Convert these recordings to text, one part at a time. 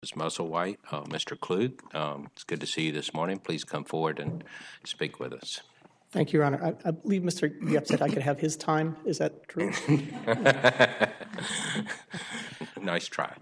Ms. Musselwhite, Mr. Klug, it's good to see you this morning. Please come forward and speak with us. Thank you, Your Honor. I believe Mr. Yep said I could have his time. Is that true? Nice try.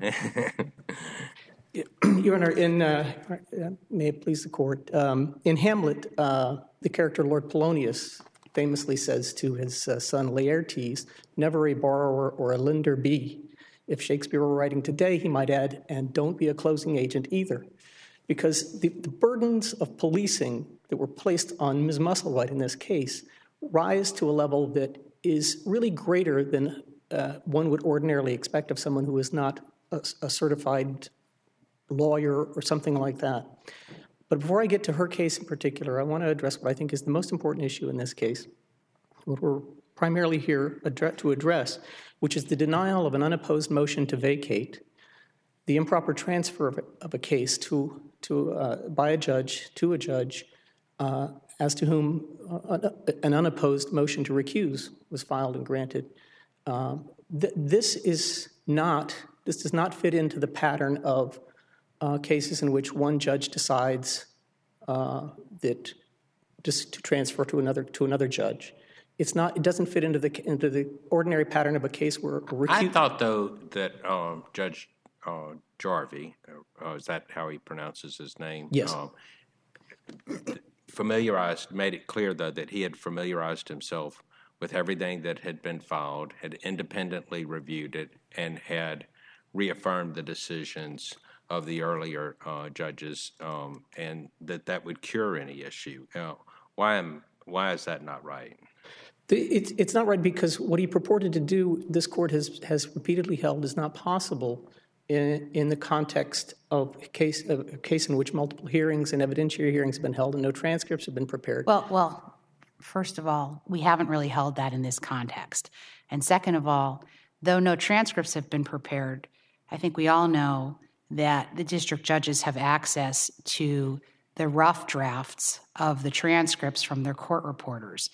Your Honor, may it please the Court, in Hamlet, the character Lord Polonius famously says to his son Laertes, "Never a borrower or a lender be." If Shakespeare were writing today, he might add, "and don't be a closing agent either." Because the burdens of policing that were placed on Ms. Musselwhite in this case rise to a level that is really greater than one would ordinarily expect of someone who is not a certified lawyer or something like that. But before I get to her case in particular, I want to address what I think is the most important issue in this case, what we're primarily here to address, which is the denial of an unopposed motion to vacate, the improper transfer of a case by a judge to a judge as to whom an unopposed motion to recuse was filed and granted. This does not fit into the pattern of cases in which one judge decides that just to transfer to another judge. It doesn't fit into the ordinary pattern of a case where I thought though that Judge Jarvie, is that how he pronounces his name? Yes. Made it clear though that he had familiarized himself with everything that had been filed, had independently reviewed it, and had reaffirmed the decisions of the earlier judges, and that would cure any issue. Why is that not right? It's not right because what he purported to do, this court has repeatedly held, is not possible in the context of a case in which multiple hearings and evidentiary hearings have been held and no transcripts have been prepared. Well, first of all, we haven't really held that in this context. And second of all, though no transcripts have been prepared, I think we all know that the district judges have access to the rough drafts of the transcripts from their court reporters.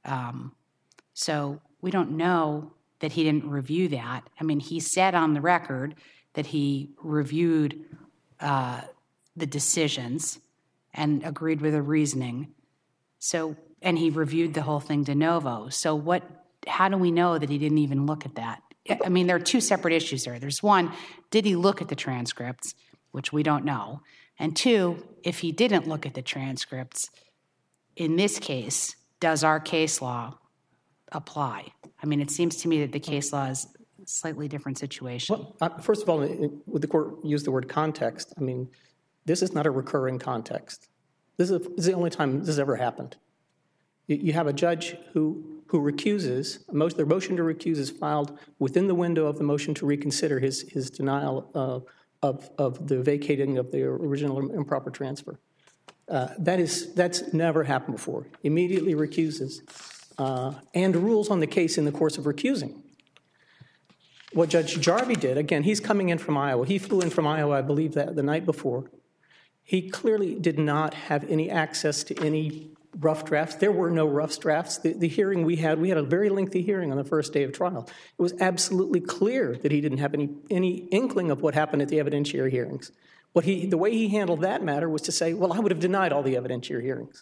So we don't know that he didn't review that. I mean, he said on the record that he reviewed the decisions and agreed with the reasoning. And he reviewed the whole thing de novo. So how do we know that he didn't even look at that? I mean, there are two separate issues there. There's one, did he look at the transcripts, which we don't know? And two, if he didn't look at the transcripts, in this case, does our case law apply? I mean, it seems to me that the case law is a slightly different situation. Well, first of all, would the court use the word context? I mean, this is not a recurring context. This is the only time this has ever happened. You have a judge who recuses, their motion to recuse is filed within the window of the motion to reconsider his denial of the vacating of the original improper transfer. That's never happened before. Immediately recuses and rules on the case in the course of recusing. What Judge Jarvie did, again, he's coming in from Iowa. He flew in from Iowa, I believe, the night before. He clearly did not have any access to any rough drafts. There were no rough drafts. The hearing we had a very lengthy hearing on the first day of trial. It was absolutely clear that he didn't have any inkling of what happened at the evidentiary hearings. The way he handled that matter was to say, well, I would have denied all the evidentiary hearings.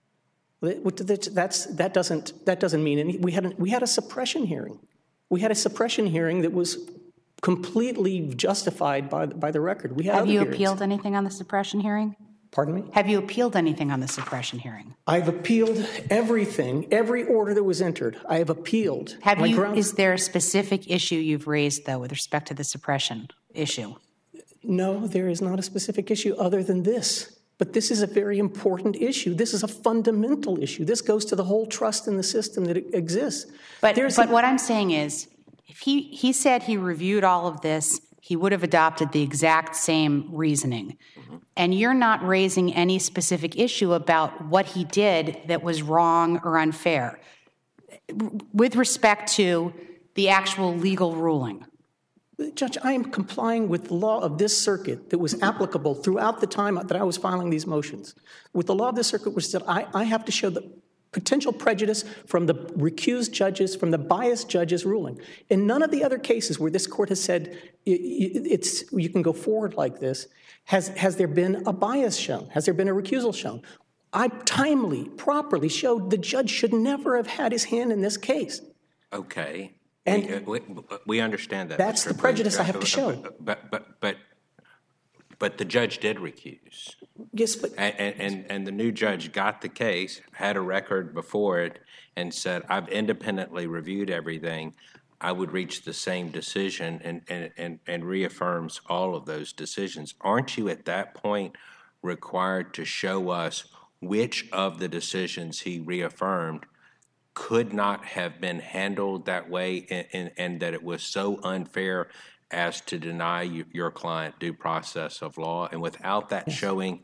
That doesn't mean anything. We had a suppression hearing. We had a suppression hearing that was completely justified by the record. Have you appealed anything on the suppression hearing? Pardon me? Have you appealed anything on the suppression hearing? I've appealed everything, every order that was entered. I have appealed. Is there a specific issue you've raised, though, with respect to the suppression issue? No, there is not a specific issue other than this. But this is a very important issue. This is a fundamental issue. This goes to the whole trust in the system that exists. But what I'm saying is, if he said he reviewed all of this, he would have adopted the exact same reasoning. And you're not raising any specific issue about what he did that was wrong or unfair with respect to the actual legal ruling. Judge, I am complying with the law of this circuit that was applicable throughout the time that I was filing these motions. With the law of this circuit, which said I have to show that potential prejudice from the recused judges, from the biased judges' ruling. In none of the other cases where this court has said you can go forward like this, has there been a bias shown? Has there been a recusal shown? I timely, properly showed the judge should never have had his hand in this case. Okay. And we understand that. That's the prejudice I have to show. But the judge did recuse. Yes, but and the new judge got the case, had a record before it, and said, "I've independently reviewed everything. I would reach the same decision," and reaffirms all of those decisions. Aren't you at that point required to show us which of the decisions he reaffirmed could not have been handled that way, and that it was so unfair as to deny your client due process of law? And without that showing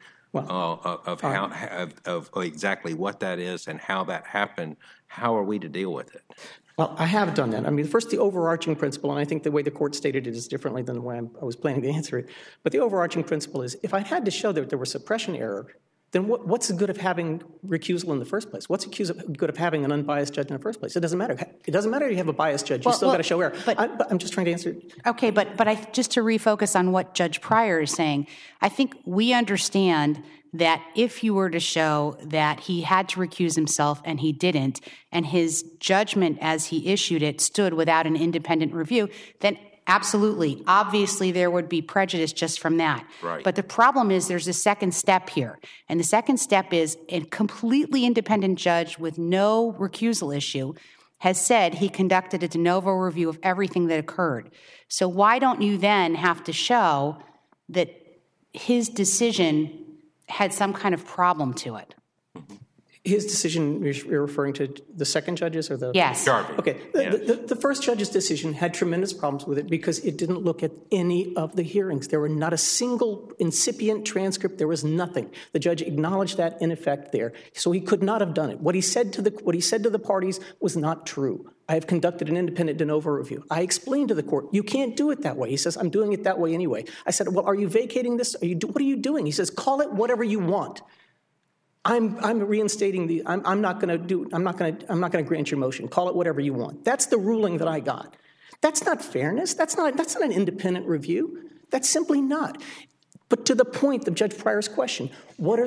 of exactly what that is and how that happened, how are we to deal with it? Well, I have done that. I mean, first, the overarching principle, and I think the way the court stated it is differently than the way I was planning to answer it. But the overarching principle is, if I had to show that there was suppression error, then what's the good of having recusal in the first place? What's the good of having an unbiased judge in the first place? It doesn't matter. It doesn't matter if you have a biased judge. You still got to show error. But I'm just trying to answer. Okay, but just to refocus on what Judge Pryor is saying, I think we understand that if you were to show that he had to recuse himself and he didn't, and his judgment as he issued it stood without an independent review, then absolutely, obviously there would be prejudice just from that. Right. But the problem is there's a second step here. And the second step is a completely independent judge with no recusal issue has said he conducted a de novo review of everything that occurred. So why don't you then have to show that his decision had some kind of problem to it? His decision, you're referring to the second judges or the? Yes. Jarvie. Okay. The first judge's decision had tremendous problems with it because it didn't look at any of the hearings. There were not a single incipient transcript. There was nothing. The judge acknowledged that in effect there. So he could not have done it. What he said to the parties was not true. I have conducted an independent de novo review. I explained to the court, you can't do it that way. He says, I'm doing it that way anyway. I said, well, are you vacating this? What are you doing? He says, call it whatever you want. I'm reinstating I'm not going to grant your motion. Call it whatever you want. That's the ruling that I got. That's not fairness. That's not an independent review. That's simply not. But to the point of Judge Pryor's question, what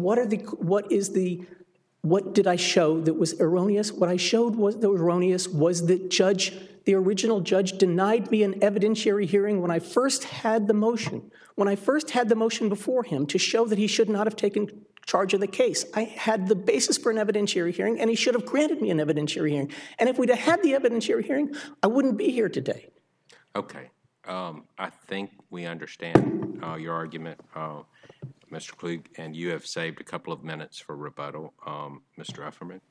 did I show that was erroneous? What I showed was that erroneous was that the original judge denied me an evidentiary hearing when I first had the motion. When I first had the motion before him to show that he should not have taken charge of the case, I had the basis for an evidentiary hearing, and he should have granted me an evidentiary hearing. And if we'd have had the evidentiary hearing, I wouldn't be here today. Okay. I think we understand your argument, Mr. Klug, and you have saved a couple of minutes for rebuttal. Mr. Efferman.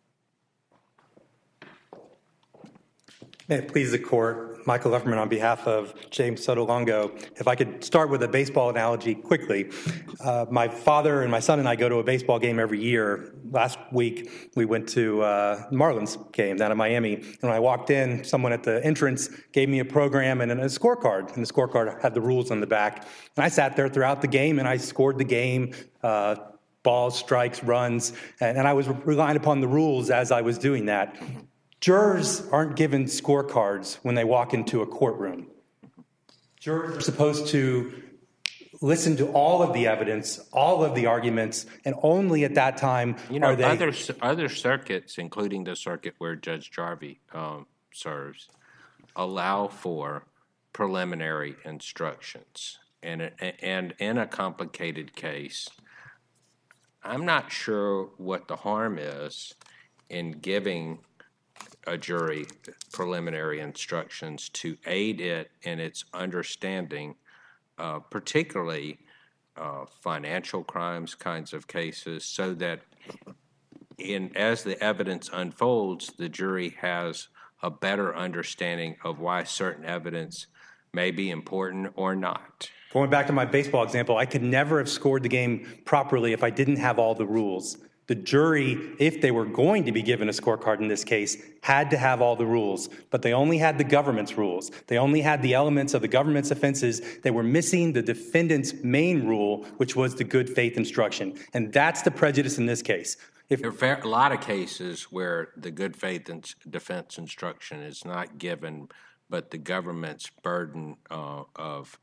May it please the court, Michael Efferman on behalf of James Sotolongo. If I could start with a baseball analogy quickly. My father and my son and I go to a baseball game every year. Last week, we went to Marlins game down in Miami. And when I walked in, someone at the entrance gave me a program and a scorecard. And the scorecard had the rules on the back. And I sat there throughout the game and I scored the game, balls, strikes, runs. And I was relying upon the rules as I was doing that. Jurors aren't given scorecards when they walk into a courtroom. Jurors are supposed to listen to all of the evidence, all of the arguments, and only at that time are they... Other circuits, including the circuit where Judge Jarvie serves, allow for preliminary instructions. And in a complicated case, I'm not sure what the harm is in giving a jury preliminary instructions to aid it in its understanding, particularly financial crimes kinds of cases, so that as the evidence unfolds, the jury has a better understanding of why certain evidence may be important or not. Going back to my baseball example, I could never have scored the game properly if I didn't have all the rules. The jury, if they were going to be given a scorecard in this case, had to have all the rules, but they only had the government's rules. They only had the elements of the government's offenses. They were missing the defendant's main rule, which was the good faith instruction. And that's the prejudice in this case. There are a lot of cases where the good faith defense instruction is not given, but the government's burden of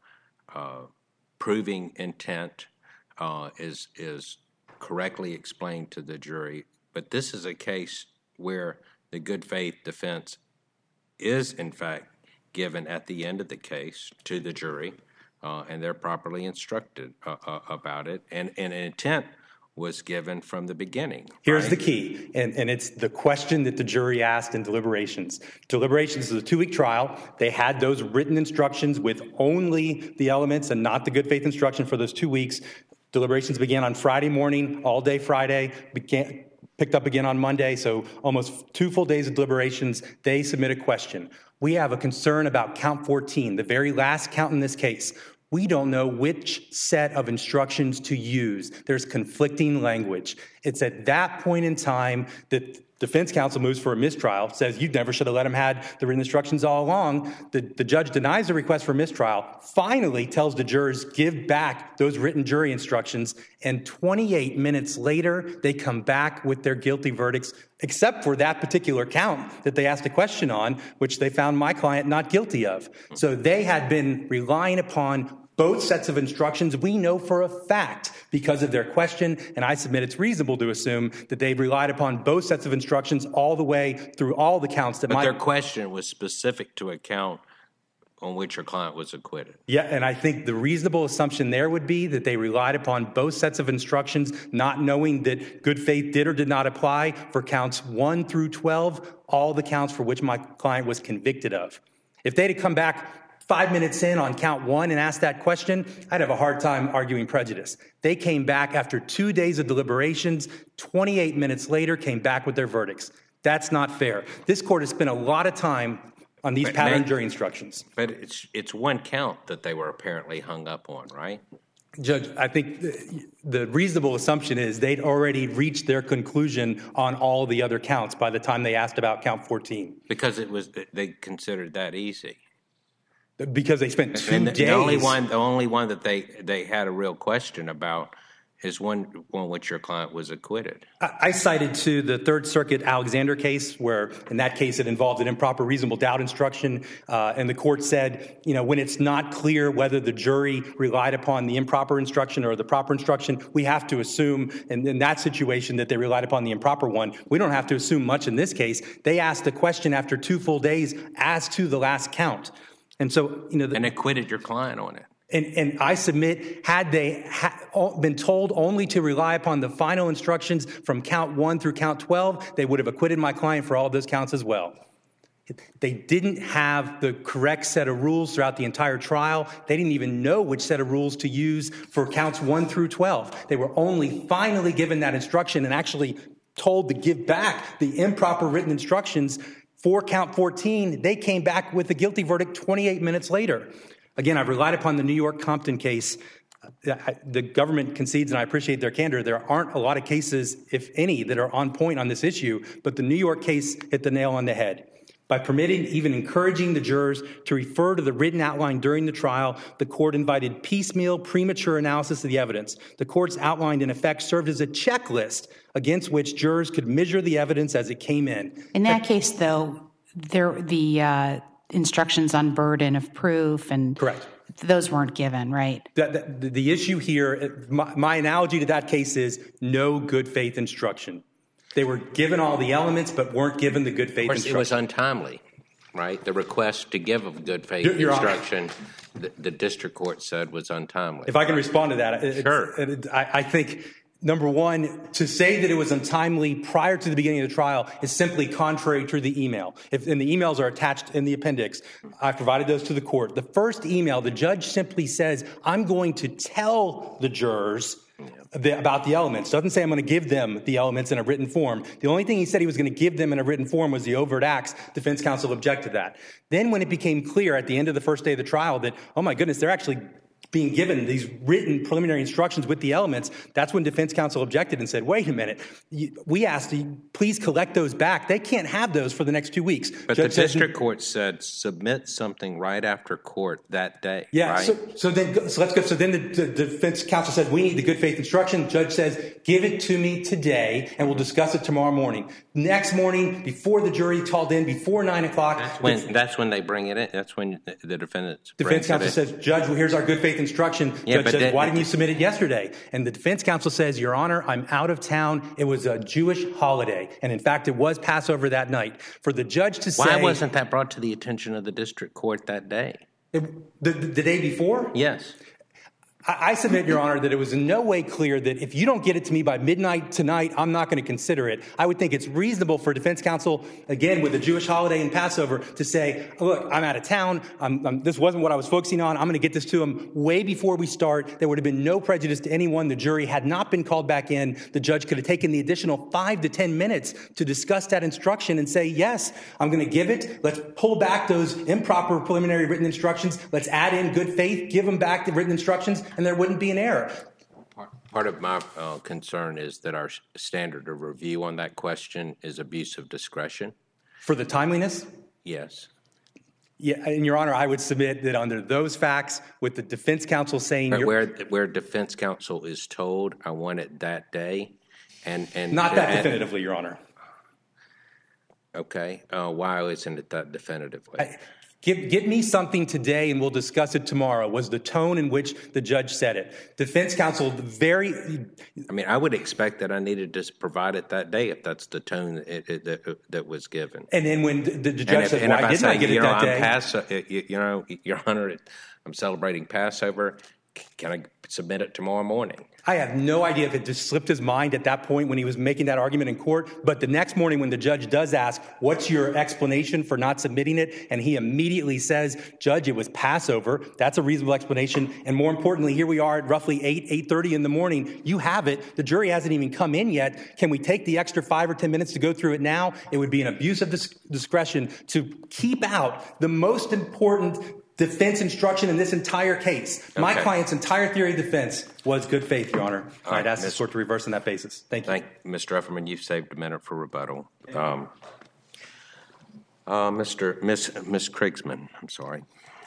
proving intent is correctly explained to the jury. But this is a case where the good faith defense is, in fact, given at the end of the case to the jury, and they're properly instructed about it. And an intent was given from the beginning. Here's the key, and it's the question that the jury asked in deliberations. Deliberations is a 2-week trial. They had those written instructions with only the elements and not the good faith instruction for those 2 weeks. Deliberations began on Friday morning, all day Friday, picked up again on Monday, so almost 2 full days of deliberations. They submit a question. We have a concern about count 14, the very last count in this case. We don't know which set of instructions to use. There's conflicting language. It's at that point in time that defense counsel moves for a mistrial, says you never should have let him have the written instructions all along. The judge denies the request for mistrial, finally tells the jurors, give back those written jury instructions, and 28 minutes later, they come back with their guilty verdicts, except for that particular count that they asked a question on, which they found my client not guilty of. So they had been relying upon both sets of instructions. We know for a fact because of their question, and I submit it's reasonable to assume that they relied upon both sets of instructions all the way through all the counts. But their question was specific to a count on which your client was acquitted. Yeah, and I think the reasonable assumption there would be that they relied upon both sets of instructions, not knowing that good faith did or did not apply for counts 1 through 12, all the counts for which my client was convicted of. If they'd have come back 5 minutes in on count 1 and asked that question, I'd have a hard time arguing prejudice. They came back after 2 days of deliberations, 28 minutes later came back with their verdicts. That's not fair. This court has spent a lot of time on these pattern jury instructions. But it's one count that they were apparently hung up on, right? Judge, I think the reasonable assumption is they'd already reached their conclusion on all the other counts by the time they asked about count 14. Because they considered that easy. Because they spent 2 days. The only one that they had a real question about is one which your client was acquitted. I cited to the Third Circuit Alexander case where, in that case, it involved an improper reasonable doubt instruction. And the court said, when it's not clear whether the jury relied upon the improper instruction or the proper instruction, we have to assume in that situation that they relied upon the improper one. We don't have to assume much in this case. They asked the question after 2 full days as to the last count. And so, and acquitted your client on it. And I submit, had they been told only to rely upon the final instructions from count 1 through count 12, they would have acquitted my client for all of those counts as well. They didn't have the correct set of rules throughout the entire trial. They didn't even know which set of rules to use for counts 1 through 12. They were only finally given that instruction and actually told to give back the improper written instructions for count 14. They came back with a guilty verdict 28 minutes later. Again, I've relied upon the New York Compton case. The government concedes, and I appreciate their candor, there aren't a lot of cases, if any, that are on point on this issue, but the New York case hit the nail on the head. By permitting, even encouraging the jurors to refer to the written outline during the trial, the court invited piecemeal, premature analysis of the evidence. The court's outline, in effect, served as a checklist against which jurors could measure the evidence as it came in. In that case, though, the instructions on burden of proof and correct. Those weren't given, right? The issue here, my analogy to that case is no good faith instruction. They were given all the elements but weren't given the good faith instruction. It was untimely, right? The request to give a good faith instruction, the district court said was untimely. If I can respond to that. Sure. I think, number one, to say that it was untimely prior to the beginning of the trial is simply contrary to the email. And the emails are attached in the appendix. I provided those to the court. The first email, the judge simply says, I'm going to tell the jurors about the elements. Doesn't say I'm going to give them the elements in a written form. The only thing he said he was going to give them in a written form was the overt acts. Defense counsel objected to that. Then when it became clear at the end of the first day of the trial that, oh my goodness, they're actually being given these written preliminary instructions with the elements, that's when defense counsel objected and said, wait a minute, we asked you, please collect those back. They can't have those for the next 2 weeks. But the district court said submit something right after court that day. Yeah, right? so let's go. So then the defense counsel said, we need the good faith instruction. Judge says, give it to me today, and we'll discuss it tomorrow morning. Next morning, before the jury called in, before 9 o'clock. That's when they bring it in. That's when the defense counsel says, Judge, well, here's our good faith instruction. Yeah, Judge says, why didn't you submit it yesterday? And the defense counsel says, Your Honor, I'm out of town. It was a Jewish holiday. And in fact, it was Passover that night. For the judge to say... Why wasn't that brought to the attention of the district court that day? The day before? Yes. I submit, Your Honor, that it was in no way clear that if you don't get it to me by midnight tonight, I'm not going to consider it. I would think it's reasonable for defense counsel, again, with the Jewish holiday and Passover, to say, look, I'm out of town. This wasn't what I was focusing on. I'm going to get this to him way before we start. There would have been no prejudice to anyone. The jury had not been called back in. The judge could have taken the additional 5 to 10 minutes to discuss that instruction and say, yes, I'm going to give it. Let's pull back those improper preliminary written instructions. Let's add in good faith, give them back the written instructions, and there wouldn't be an error. Part of my concern is that our standard of review on that question is abuse of discretion. For the timeliness? Yes. Yeah, and Your Honor, I would submit that under those facts, with the defense counsel saying... But where defense counsel is told, I want it that day, and not that definitively, Your Honor. Okay. Why isn't it that definitively? Give me something today and we'll discuss it tomorrow, was the tone in which the judge said it. Defense counsel I would expect that I needed to provide it that day if that's the tone that was given. And then when the judge said, why didn't I get it that day? Your Honor, I'm celebrating Passover. Can I submit it tomorrow morning? I have no idea if it just slipped his mind at that point when he was making that argument in court. But the next morning when the judge does ask, what's your explanation for not submitting it? And he immediately says, Judge, it was Passover. That's a reasonable explanation. And more importantly, here we are at roughly 8:30 in the morning. You have it. The jury hasn't even come in yet. Can we take the extra 5 or 10 minutes to go through it now? It would be an abuse of discretion to keep out the most important defense instruction in this entire case. Okay. My client's entire theory of defense was good faith, Your Honor. I'd ask this court to reverse on that basis. Thank you. Mr. Efferman, you've saved a minute for rebuttal. Miss Krigsman, I'm sorry.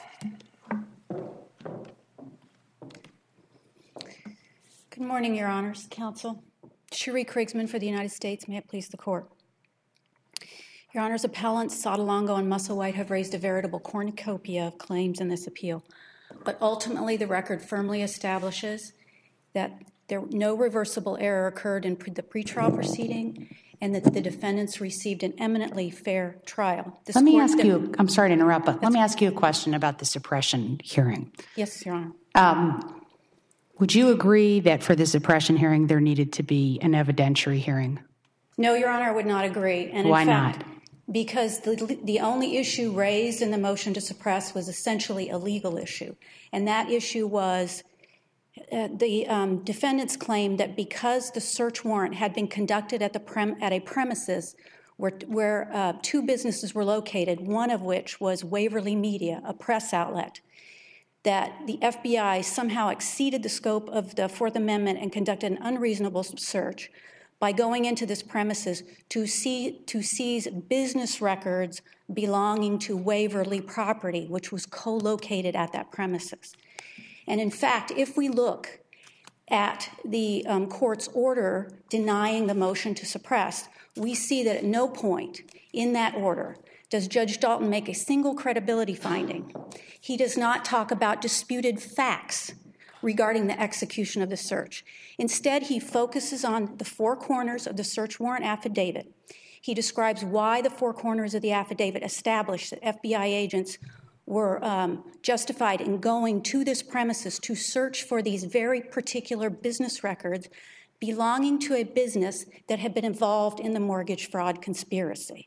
Good morning, Your Honors, Counsel. Cherie Krigsman for the United States. May it please the court. Your Honors, appellants Sotolongo and Musselwhite have raised a veritable cornucopia of claims in this appeal. But ultimately, the record firmly establishes that no reversible error occurred in the pretrial proceeding and that the defendants received an eminently fair trial. Let me ask you, I'm sorry to interrupt, but let me ask you a question about the suppression hearing. Yes, Your Honor. Would you agree that for the suppression hearing there needed to be an evidentiary hearing? No, Your Honor, I would not agree. And why not? Because the only issue raised in the motion to suppress was essentially a legal issue. And that issue was the defendants claimed that because the search warrant had been conducted at a premises where 2 businesses were located, one of which was Waverly Media, a press outlet, that the FBI somehow exceeded the scope of the Fourth Amendment and conducted an unreasonable search by going into this premises to seize business records belonging to Waverly property, which was co-located at that premises. And in fact, if we look at the court's order denying the motion to suppress, we see that at no point in that order does Judge Dalton make a single credibility finding. He does not talk about disputed facts regarding the execution of the search. Instead, he focuses on the 4 corners of the search warrant affidavit. He describes why the 4 corners of the affidavit established that FBI agents were justified in going to this premises to search for these very particular business records belonging to a business that had been involved in the mortgage fraud conspiracy.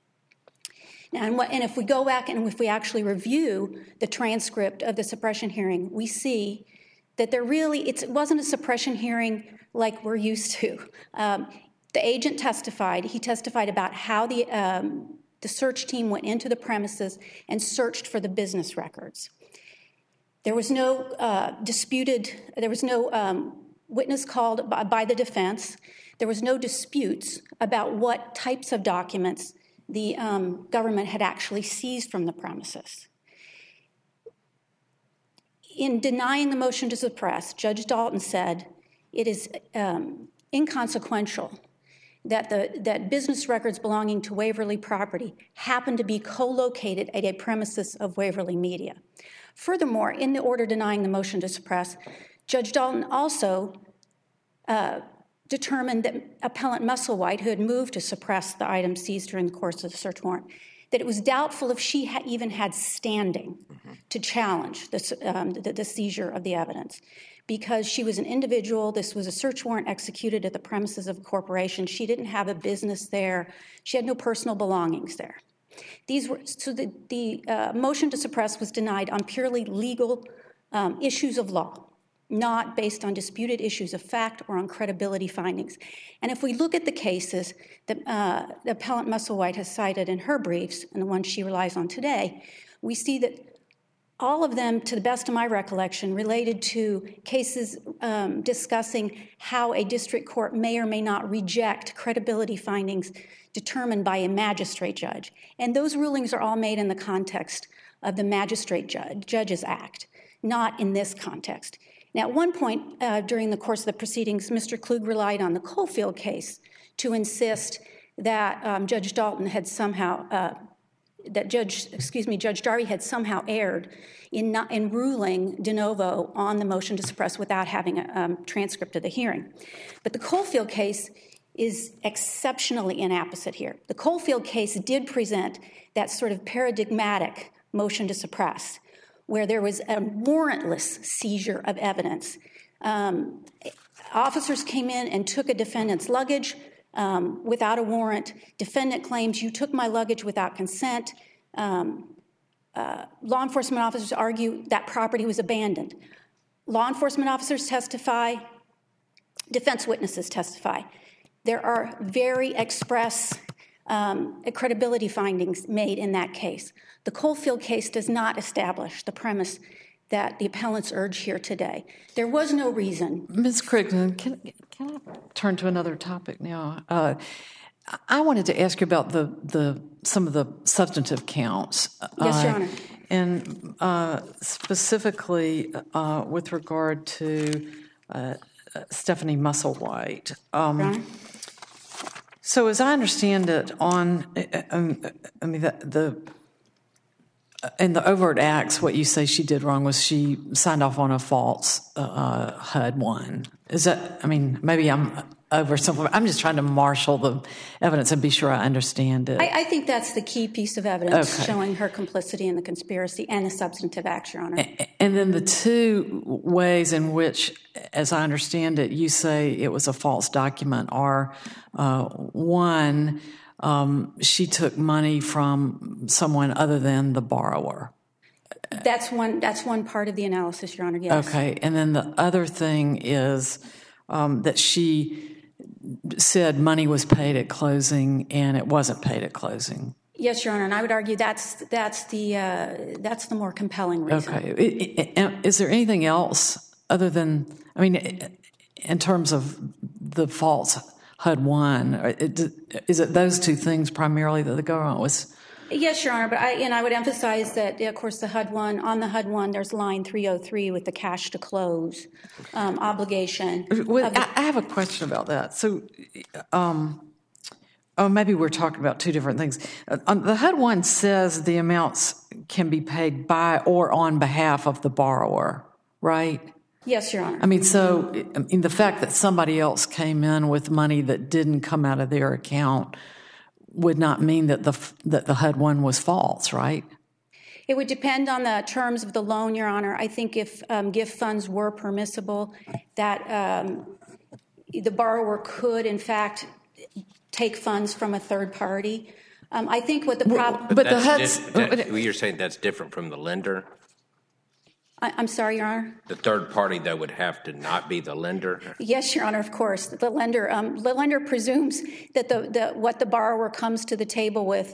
And if we go back and if we actually review the transcript of the suppression hearing, we see that it wasn't a suppression hearing like we're used to. The agent testified. He testified about how the search team went into the premises and searched for the business records. There was no witness called by the defense. There was no disputes about what types of documents the government had actually seized from the premises. In denying the motion to suppress, Judge Dalton said it is inconsequential that business records belonging to Waverly Property happen to be co-located at a premises of Waverly Media. Furthermore, in the order denying the motion to suppress, Judge Dalton also determined that Appellant Musselwhite, who had moved to suppress the items seized during the course of the search warrant, that it was doubtful if she even had standing to challenge the seizure of the evidence. Because she was an individual, this was a search warrant executed at the premises of a corporation. She didn't have a business there. She had no personal belongings there. The motion to suppress was denied on purely legal issues of law, not based on disputed issues of fact or on credibility findings. And if we look at the cases that the Appellant Musselwhite has cited in her briefs, and the ones she relies on today, we see that all of them, to the best of my recollection, related to cases discussing how a district court may or may not reject credibility findings determined by a magistrate judge. And those rulings are all made in the context of the Magistrate Judges Act, not in this context. Now, at one point during the course of the proceedings, Mr. Klug relied on the Coalfield case to insist that Judge Dalton had somehow Judge Darby had somehow erred in ruling de novo on the motion to suppress without having a transcript of the hearing. But the Coalfield case is exceptionally inapposite here. The Coalfield case did present that sort of paradigmatic motion to suppress, where there was a warrantless seizure of evidence. Officers came in and took a defendant's luggage without a warrant. Defendant claims, you took my luggage without consent. Law enforcement officers argue that property was abandoned. Law enforcement officers testify. Defense witnesses testify. There are very express credibility findings made in that case. The Coalfield case does not establish the premise that the appellants urge here today. There was no reason. Ms. Crittenden, can I turn to another topic now? I wanted to ask you about some of the substantive counts. Yes, Your Honor. And specifically with regard to Stephanie Musselwhite. So as I understand it, in the overt acts, what you say she did wrong was she signed off on a false HUD-1. Is that, maybe I'm oversimplifying. I'm just trying to marshal the evidence and be sure I understand it. I think that's the key piece of evidence showing her complicity in the conspiracy and the substantive acts, Your Honor. And then the two ways in which, as I understand it, you say it was a false document are, one, she took money from someone other than the borrower. That's one part of the analysis, Your Honor, yes. Okay, and then the other thing is that she said money was paid at closing and it wasn't paid at closing. Yes, Your Honor, and I would argue that's the more compelling reason. Okay, is there anything else other than, in terms of the false HUD-1, is it those two things primarily that the government was? Yes, Your Honor, but I would emphasize that, of course, the HUD-1, on the HUD-1, there's line 303 with the cash to close obligation. I have a question about that. So, maybe we're talking about two different things. The HUD-1 says the amounts can be paid by or on behalf of the borrower, right? Yes, Your Honor. The fact that somebody else came in with money that didn't come out of their account would not mean that the HUD-1 was false, right? It would depend on the terms of the loan, Your Honor. I think if gift funds were permissible, that the borrower could, in fact, take funds from a third party. I think what the problem... You're saying that's different from the lender? I'm sorry, Your Honor? The third party that would have to not be the lender? Yes, Your Honor, of course. The lender presumes that what the borrower comes to the table with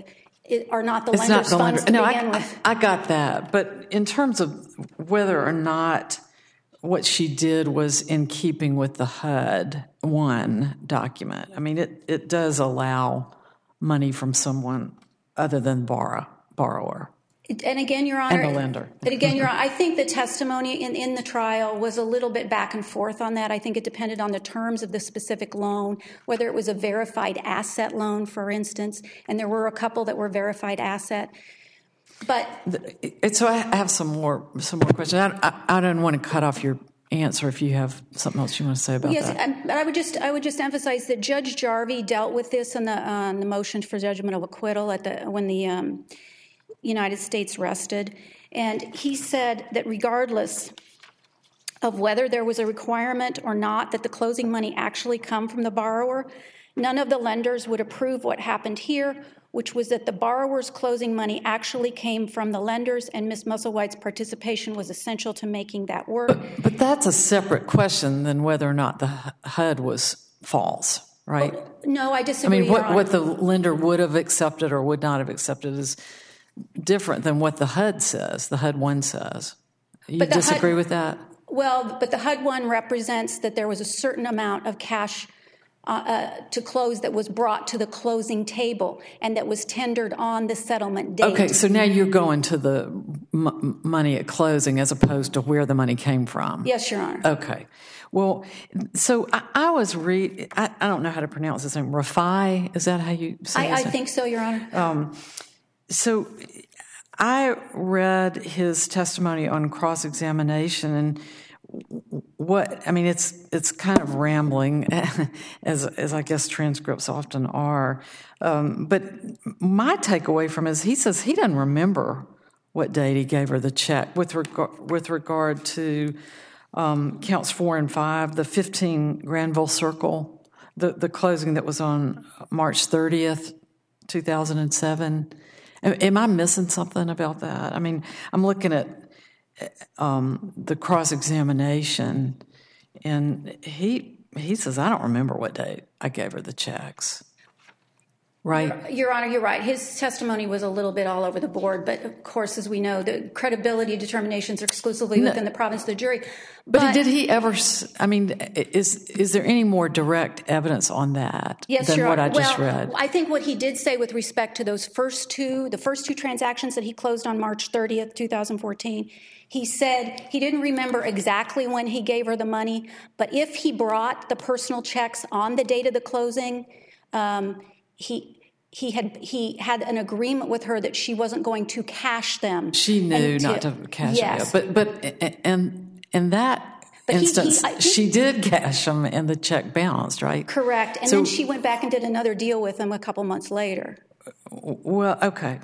are not the It's not lender's the funds lender. to No, begin with. I got that. But in terms of whether or not what she did was in keeping with the HUD 1 document, I mean, it does allow money from someone other than borrower. And again, Your Honor, And the lender. But again, Your Honor, I think the testimony in the trial was a little bit back and forth on that. I think it depended on the terms of the specific loan, whether it was a verified asset loan, for instance, and there were a couple that were verified asset. But So I have some more questions. I don't want to cut off your answer if you have something else you want to say about yes, that. but I would just emphasize that Judge Jarvie dealt with this on the motion for judgment of acquittal when the United States rested, and he said that regardless of whether there was a requirement or not that the closing money actually come from the borrower, none of the lenders would approve what happened here, which was that the borrower's closing money actually came from the lenders, and Ms. Musselwhite's participation was essential to making that work. But that's a separate question than whether or not the HUD was false, right? No, I disagree. I mean, Your Honor. what the lender would have accepted or would not have accepted is different than what the HUD says, the HUD 1 says. You But the disagree HUD with that? Well, but the HUD 1 represents that there was a certain amount of cash to close that was brought to the closing table and that was tendered on the settlement date. Okay, so now you're going to the money at closing as opposed to where the money came from. Yes, Your Honor. Okay. Well, so I was I don't know how to pronounce his name. Rafai, is that how you say his I name? think so, Your Honor. So I read his testimony on cross-examination, and it's kind of rambling, as I guess transcripts often are. But my takeaway from it is he says he doesn't remember what date he gave her the check with regard to counts 4 and 5, the 15 Granville Circle, the closing that was on March 30th, 2007. Am I missing something about that? I mean, I'm looking at the cross-examination, and he says, I don't remember what date I gave her the checks. Right? Your Honor, you're right. His testimony was a little bit all over the board, but of course, as we know, the credibility determinations are exclusively within the province of the jury. But did he ever, I mean, is there any more direct evidence on that than what I just read? I think what he did say with respect to those first two transactions that he closed on March 30th, 2014, he said he didn't remember exactly when he gave her the money, but if he brought the personal checks on the date of the closing, he had an agreement with her that she wasn't going to cash them. She knew not to cash them. But in that instance, she did cash them and the check bounced, right? Correct. And then she went back and did another deal with him a couple months later. Well, okay.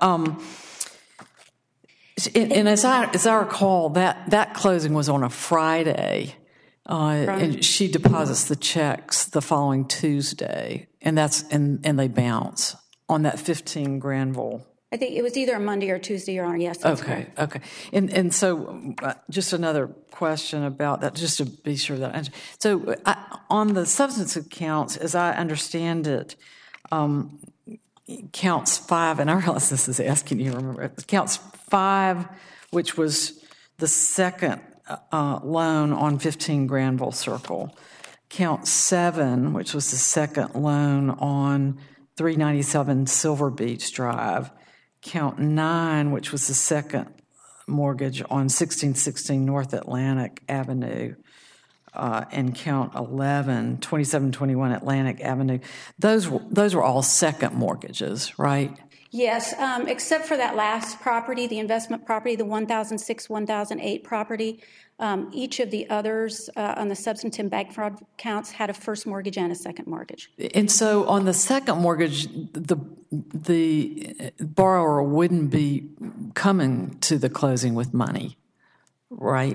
And as I recall, that closing was on a Friday. And she deposits the checks the following Tuesday, and they bounce on that 15 Granville. I think it was either a Monday or Tuesday, Your Honor. Yes, that's correct. Okay. And so just another question about that, just to be sure that so on the substance accounts, as I understand it, counts 5, and I realize this is asking you to remember, counts 5, which was the second loan on 15 Granville Circle. Count 7, which was the second loan on 397 Silver Beach Drive. Count 9, which was the second mortgage on 1616 North Atlantic Avenue. And count 11, 2721 Atlantic Avenue. Those were all second mortgages, right? Yes, except for that last property, the investment property, the 1006-1008 property. Each of the others on the substantive bank fraud counts had a first mortgage and a second mortgage. And so on the second mortgage, the borrower wouldn't be coming to the closing with money, right?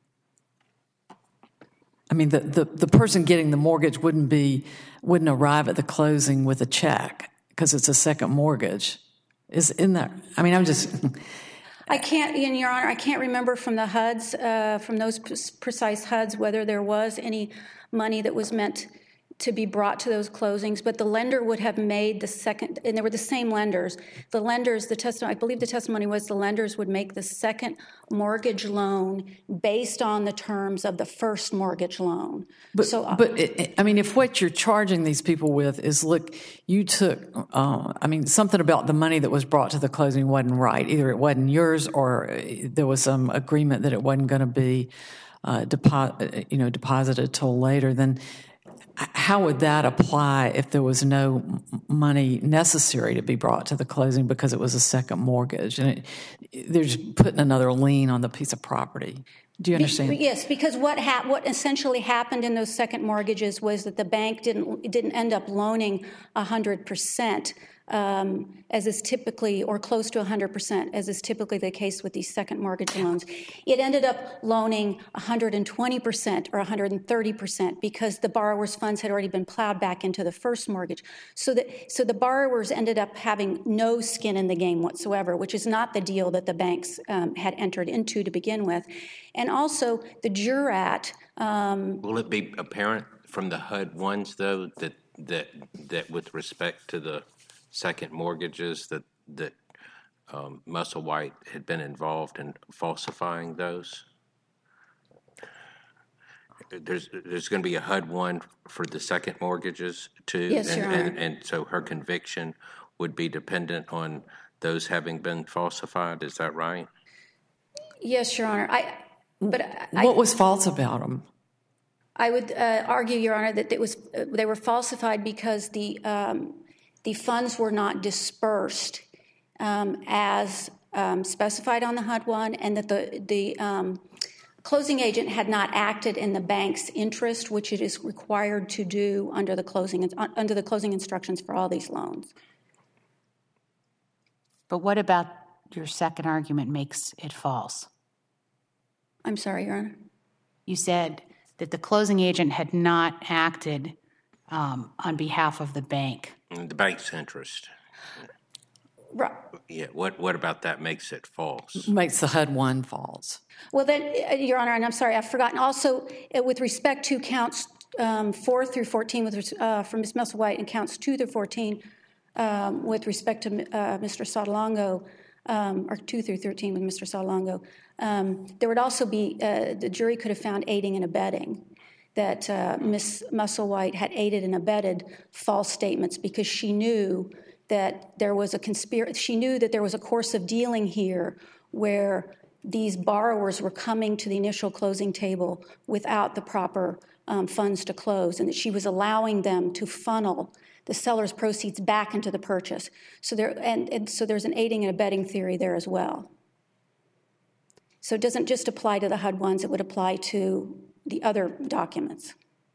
I mean, the person getting the mortgage wouldn't arrive at the closing with a check because it's a second mortgage. Isn't that? I mean, I'm just. I can't, Your Honor, I can't remember from the HUDs, from those precise HUDs, whether there was any money that was meant to be brought to those closings, but the lender would have made the second, and they were the same lenders. The lenders, I believe the testimony was the lenders would make the second mortgage loan based on the terms of the first mortgage loan. But I mean, if what you're charging these people with is, look, you took, something about the money that was brought to the closing wasn't right. Either it wasn't yours or there was some agreement that it wasn't going to be deposited till later, then how would that apply if there was no money necessary to be brought to the closing because it was a second mortgage and they're just putting another lien on the piece of property? Do you understand? Yes, because what essentially happened in those second mortgages was that the bank didn't end up loaning 100%, as is typically, or close to 100%, as is typically the case with these second mortgage loans. It ended up loaning 120% or 130% because the borrower's funds had already been plowed back into the first mortgage. So the borrowers ended up having no skin in the game whatsoever, which is not the deal that the banks had entered into to begin with. And also the jurat. Will it be apparent from the HUD ones, though, that with respect to the second mortgages that Musselwhite had been involved in falsifying those? There's going to be a HUD one for the second mortgages too. Yes, Your Honor. And so her conviction would be dependent on those having been falsified. Is that right? Yes, Your Honor. What was false about them? I would argue, Your Honor, that they were falsified because the funds were not dispersed as specified on the HUD one, and that the closing agent had not acted in the bank's interest, which it is required to do under the closing instructions for all these loans. But what about your second argument makes it false? I'm sorry, Your Honor. You said that the closing agent had not acted on behalf of the bank. The bank's interest. Right. Yeah. What about that makes it false? Makes the HUD one false. Well, then, Your Honor, and I'm sorry, I've forgotten. Also, with respect to counts 4 through 14 for Ms. Musselwhite and counts 2 through 14 with respect to Mr. Sotolongo, or 2 through 13 with Mr. Sotolongo, there would also be, the jury could have found aiding and abetting, that Ms. Musselwhite had aided and abetted false statements because she knew that there was she knew that there was a course of dealing here where these borrowers were coming to the initial closing table without the proper funds to close, and that she was allowing them to funnel the seller's proceeds back into the purchase. So so there's an aiding and abetting theory there as well. So it doesn't just apply to the HUD ones, it would apply to the other documents.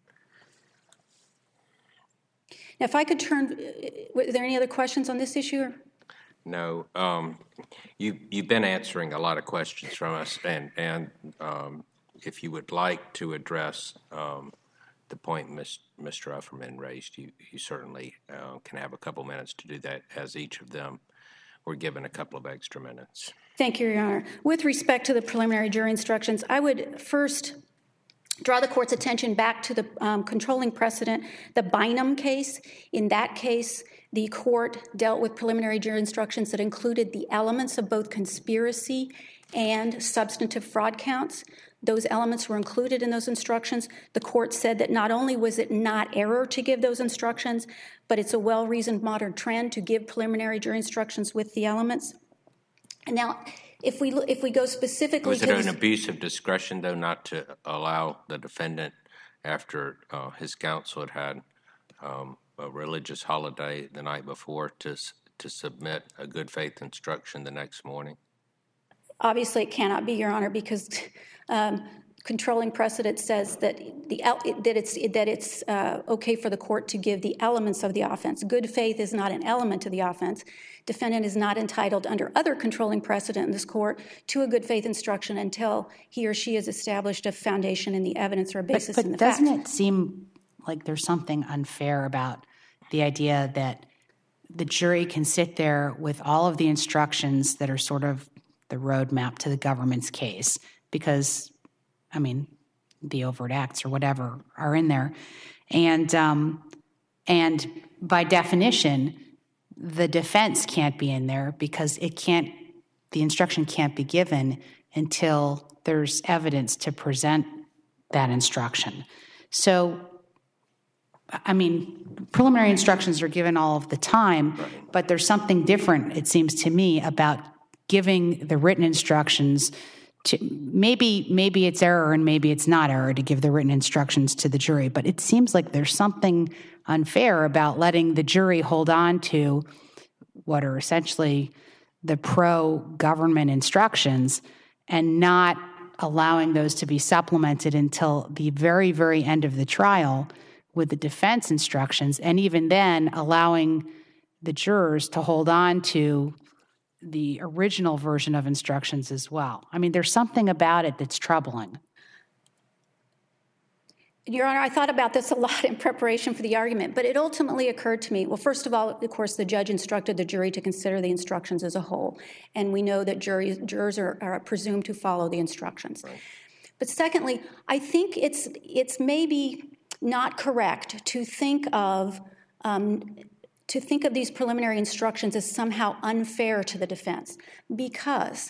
Now, if I could turn, were there any other questions on this issue? No. You've been answering a lot of questions from us, and if you would like to address the point Mr. Ufferman raised, you certainly can have a couple minutes to do that, as each of them were given a couple of extra minutes. Thank you, Your Honor. With respect to the preliminary jury instructions, I would first draw the court's attention back to the controlling precedent, the Bynum case. In that case, the court dealt with preliminary jury instructions that included the elements of both conspiracy and substantive fraud counts. Those elements were included in those instructions. The court said that not only was it not error to give those instructions, but it's a well-reasoned modern trend to give preliminary jury instructions with the elements. And now, if we go specifically was it an abuse of discretion, though, not to allow the defendant, after his counsel had a religious holiday the night before, to submit a good faith instruction the next morning? Obviously, it cannot be, Your Honor, because controlling precedent says that it's okay for the court to give the elements of the offense. Good faith is not an element of the offense. Defendant is not entitled under other controlling precedent in this court to a good faith instruction until he or she has established a foundation in the evidence or a basis in the facts. But doesn't it seem like there's something unfair about the idea that the jury can sit there with all of the instructions that are sort of the roadmap to the government's case? Because, I mean, the overt acts or whatever are in there. And by definition, the defense can't be in there because the instruction can't be given until there's evidence to present that instruction. So, I mean, preliminary instructions are given all of the time, but there's something different, it seems to me, about giving the written instructions to maybe it's error and maybe it's not error to give the written instructions to the jury, but it seems like there's something unfair about letting the jury hold on to what are essentially the pro-government instructions and not allowing those to be supplemented until the very, very end of the trial with the defense instructions, and even then allowing the jurors to hold on to the original version of instructions as well. I mean, there's something about it that's troubling. Your Honor, I thought about this a lot in preparation for the argument, but it ultimately occurred to me, well, first of all, of course, the judge instructed the jury to consider the instructions as a whole, and we know that jurors are presumed to follow the instructions. Right. But secondly, I think it's maybe not correct to think of these preliminary instructions as somehow unfair to the defense, because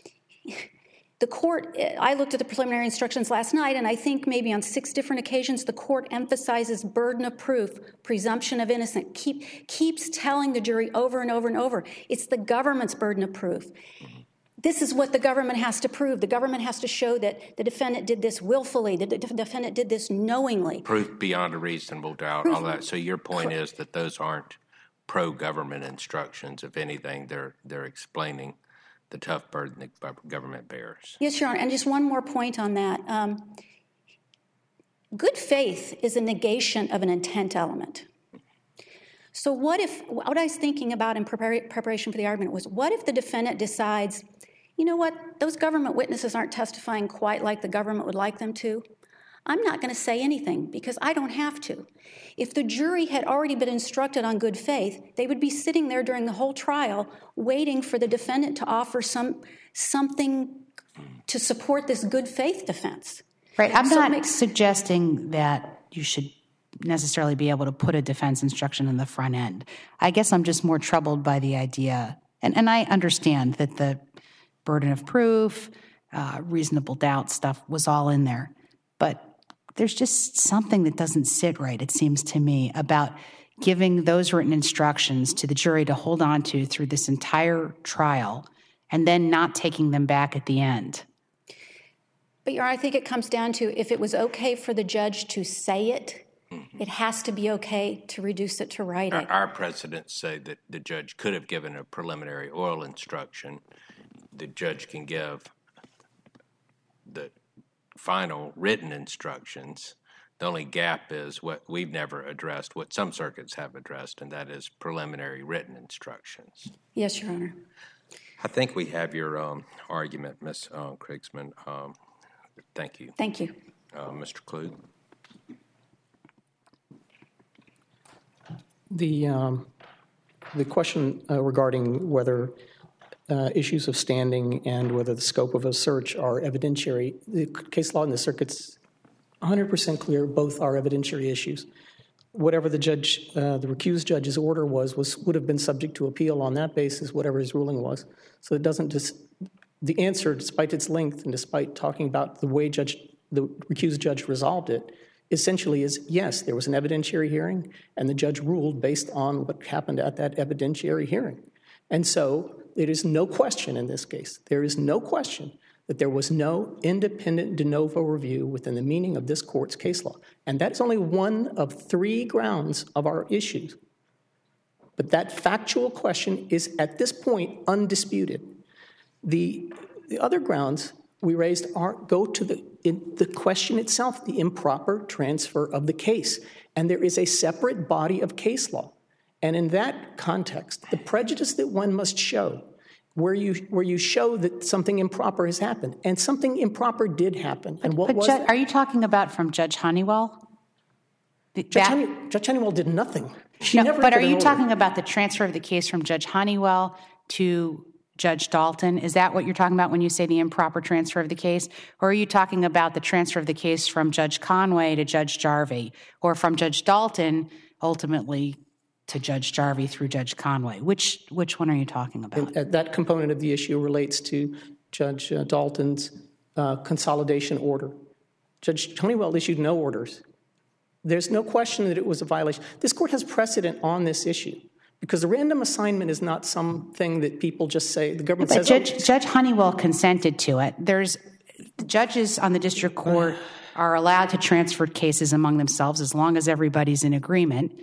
the court, I looked at the preliminary instructions last night, and I think maybe on 6 different occasions the court emphasizes burden of proof, presumption of innocence, keeps telling the jury over and over and over, it's the government's burden of proof. This is what the government has to prove. The government has to show that the defendant did this willfully, that the defendant did this knowingly. Proof beyond a reasonable doubt, all that. So your point is that those aren't pro-government instructions. If anything, they're explaining the tough burden that government bears. Yes, Your Honor, and just one more point on that. Good faith is a negation of an intent element. So what I was thinking about in preparation for the argument was, what if the defendant decides, you know what, those government witnesses aren't testifying quite like the government would like them to? I'm not going to say anything because I don't have to. If the jury had already been instructed on good faith, they would be sitting there during the whole trial waiting for the defendant to offer something to support this good faith defense. Right. I'm not suggesting that you should necessarily be able to put a defense instruction in the front end. I guess I'm just more troubled by the idea, and I understand that the burden of proof, reasonable doubt stuff was all in there, but there's just something that doesn't sit right, it seems to me, about giving those written instructions to the jury to hold on to through this entire trial and then not taking them back at the end. But, Your Honor, I think it comes down to if it was okay for the judge to say it, it has to be okay to reduce it to writing. Our precedents say that the judge could have given a preliminary oral instruction. The judge can give the final written instructions. The only gap is what we've never addressed, what some circuits have addressed, and that is preliminary written instructions. Yes, Your Honor. I think we have your argument, Ms. Krigsman. Thank you. Thank you. Mr. Kluge. The question regarding whether issues of standing and whether the scope of a search are evidentiary, the case law in the circuit's 100% clear, both are evidentiary issues. Whatever the judge, the recused judge's order would have been subject to appeal on that basis, whatever his ruling was. So it doesn't the answer, despite its length and despite talking about the way the recused judge resolved it, essentially is, yes, there was an evidentiary hearing, and the judge ruled based on what happened at that evidentiary hearing. And so there is no question in this case, there is no question that there was no independent de novo review within the meaning of this court's case law. And that's only one of 3 grounds of our issues. But that factual question is, at this point, undisputed. The other grounds we raised go to the question itself, the improper transfer of the case. And there is a separate body of case law. And in that context, the prejudice that one must show, where you show that something improper has happened, and something improper did happen. And what was it? Are you talking about from Judge Honeywell? Judge Honeywell did nothing. But are you talking about the transfer of the case from Judge Honeywell to Judge Dalton? Is that what you're talking about when you say the improper transfer of the case? Or are you talking about the transfer of the case from Judge Conway to Judge Jarvie, or from Judge Dalton ultimately to Judge Jarvie through Judge Conway? Which one are you talking about? That component of the issue relates to Judge Dalton's consolidation order. Judge Honeywell issued no orders. There's no question that it was a violation. This court has precedent on this issue because the random assignment is not something that people just say. The government says, Judge Honeywell consented to it. There's judges on the district court are allowed to transfer cases among themselves as long as everybody's in agreement.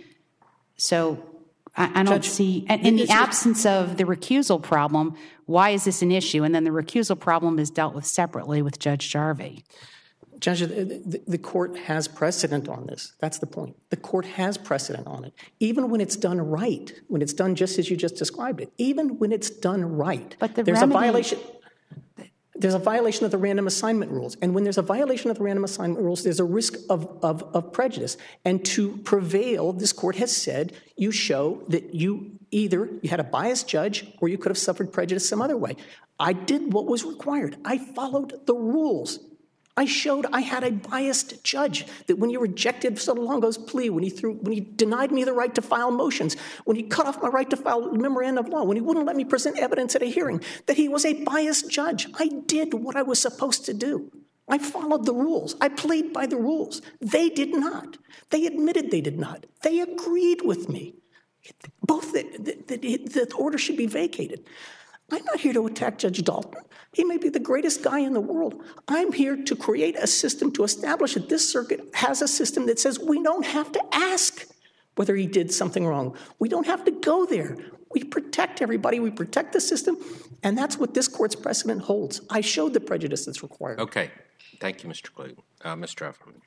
So I don't see, in the absence of the recusal problem, why is this an issue? And then the recusal problem is dealt with separately with Judge Jarvie. Judge, the court has precedent on this. That's the point. The court has precedent on it. Even when it's done right, when it's done just as you just described it, even when it's done right, but there's a violation. There's a violation of the random assignment rules. And when there's a violation of the random assignment rules, there's a risk of prejudice. And to prevail, this court has said you show that you had a biased judge or you could have suffered prejudice some other way. I did what was required. I followed the rules. I showed I had a biased judge, that when he rejected Sotolongo's plea, when he denied me the right to file motions, when he cut off my right to file a memorandum of law, when he wouldn't let me present evidence at a hearing, that he was a biased judge. I did what I was supposed to do. I followed the rules. I played by the rules. They did not. They admitted they did not. They agreed with me. Both that the order should be vacated. I'm not here to attack Judge Dalton. He may be the greatest guy in the world. I'm here to create a system to establish that this circuit has a system that says we don't have to ask whether he did something wrong. We don't have to go there. We protect everybody. We protect the system. And that's what this court's precedent holds. I showed the prejudice that's required. Okay. Thank you, Mr. Klug. Mr. Efferman.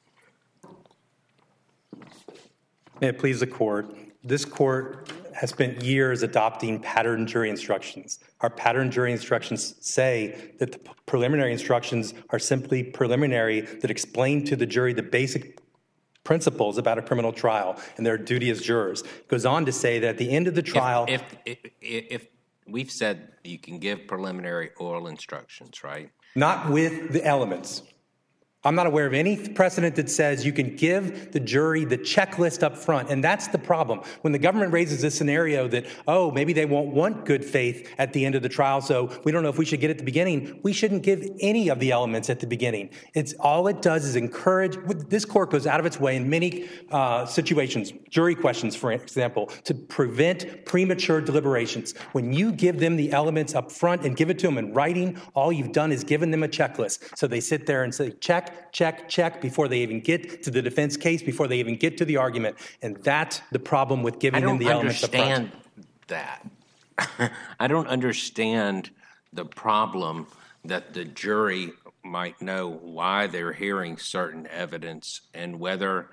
May it please the court. This court has spent years adopting pattern jury instructions. Our pattern jury instructions say that the preliminary instructions are simply preliminary that explain to the jury the basic principles about a criminal trial and their duty as jurors. It goes on to say that at the end of the trial... If we've said you can give preliminary oral instructions, right? Not with the elements. I'm not aware of any precedent that says you can give the jury the checklist up front. And that's the problem. When the government raises this scenario that, oh, maybe they won't want good faith at the end of the trial, so we don't know if we should get it at the beginning. We shouldn't give any of the elements at the beginning. All it does is encourage, this court goes out of its way in many situations, jury questions, for example, to prevent premature deliberations. When you give them the elements up front and give it to them in writing, all you've done is given them a checklist. So they sit there and say, check, before they even get to the defense case, before they even get to the argument. And that's the problem with giving them the elements up front. I don't understand that. I don't understand the problem that the jury might know why they're hearing certain evidence and whether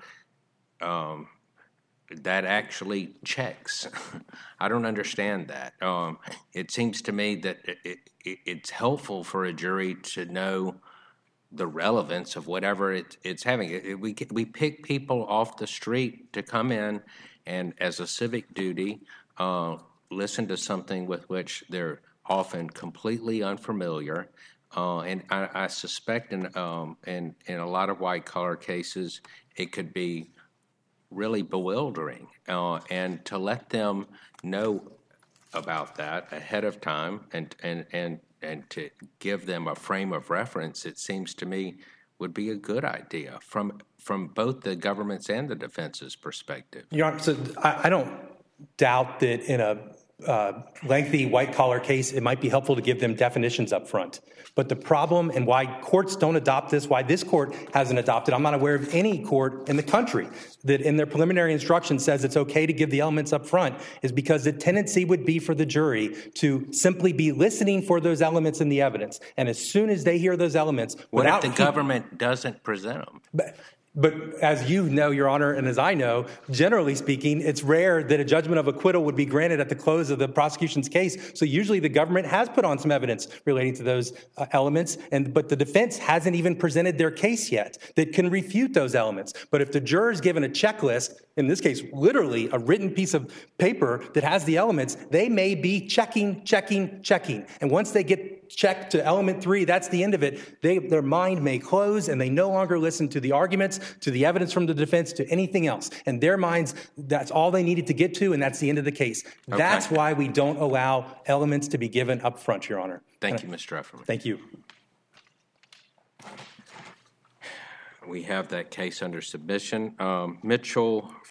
that actually checks. I don't understand that. It seems to me that it's helpful for a jury to know the relevance of whatever it's having. We pick people off the street to come in and, as a civic duty, listen to something with which they're often completely unfamiliar. And I suspect in a lot of white-collar cases, it could be really bewildering. And to let them know about that ahead of time and to give them a frame of reference, it seems to me, would be a good idea from both the government's and the defense's perspective. Your Honor, so I don't doubt that in a lengthy white-collar case, it might be helpful to give them definitions up front. But the problem and why courts don't adopt this, why this court hasn't adopted, I'm not aware of any court in the country that in their preliminary instruction says it's okay to give the elements up front, is because the tendency would be for the jury to simply be listening for those elements in the evidence. And as soon as they hear those elements... What if the government doesn't present them? But as you know, Your Honor, and as I know, generally speaking, it's rare that a judgment of acquittal would be granted at the close of the prosecution's case. So usually the government has put on some evidence relating to those elements, but the defense hasn't even presented their case yet that can refute those elements. But if the juror is given a checklist, in this case, literally a written piece of paper that has the elements, they may be checking. And once they get checked to element 3, that's the end of it. Their mind may close and they no longer listen to the arguments, to the evidence from the defense, to anything else. And their minds, that's all they needed to get to, and that's the end of the case. Okay. That's why we don't allow elements to be given up front, Your Honor. Thank you, Mr. Efferman. Thank you. We have that case under submission. Mitchell